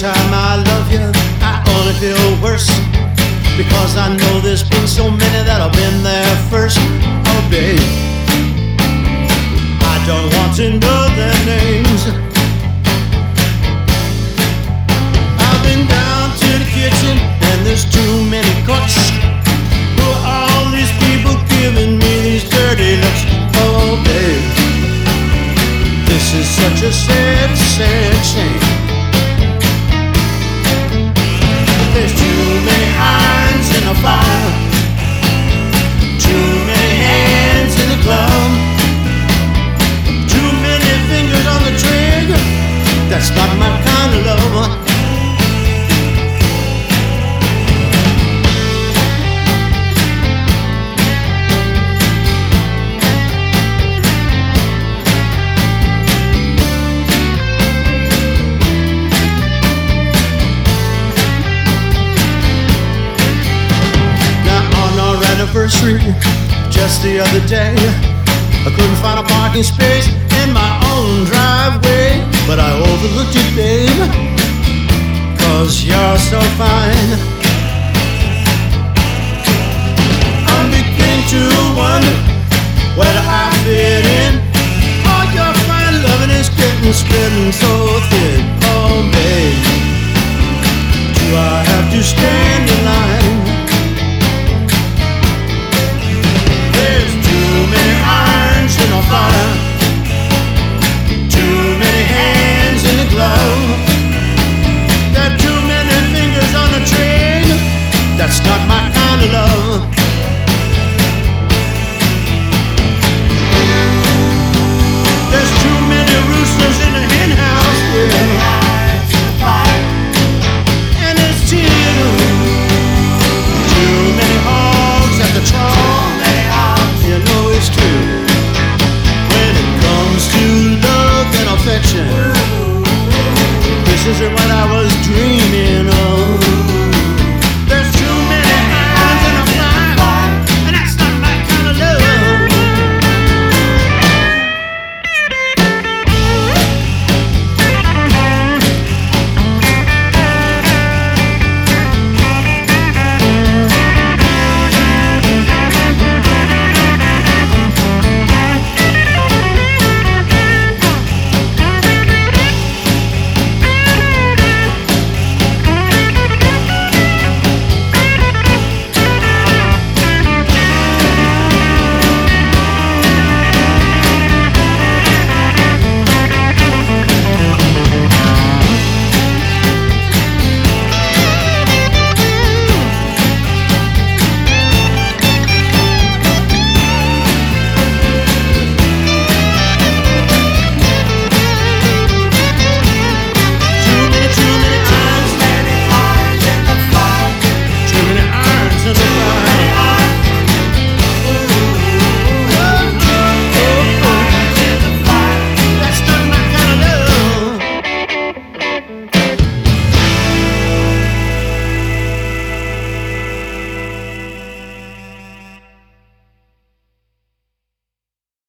time I love you, I only feel worse, because I know there's been so many that have been there first. Oh babe, I don't want to know their names. I've been down to the kitchen and there's too many cooks. Who are all these people giving me these dirty looks? Oh babe, this is such a sad, sad shame. There's too many irons in the fire, too many hands in the glove, too many fingers on the trigger. That's not my kind of love. Anniversary, just the other day, I couldn't find a parking space in my own driveway, but I overlooked it, babe, 'cause you're so fine. I'm beginning to wonder whether I fit in. All your fine loving is getting spreading so thin. Oh babe, do I have to stand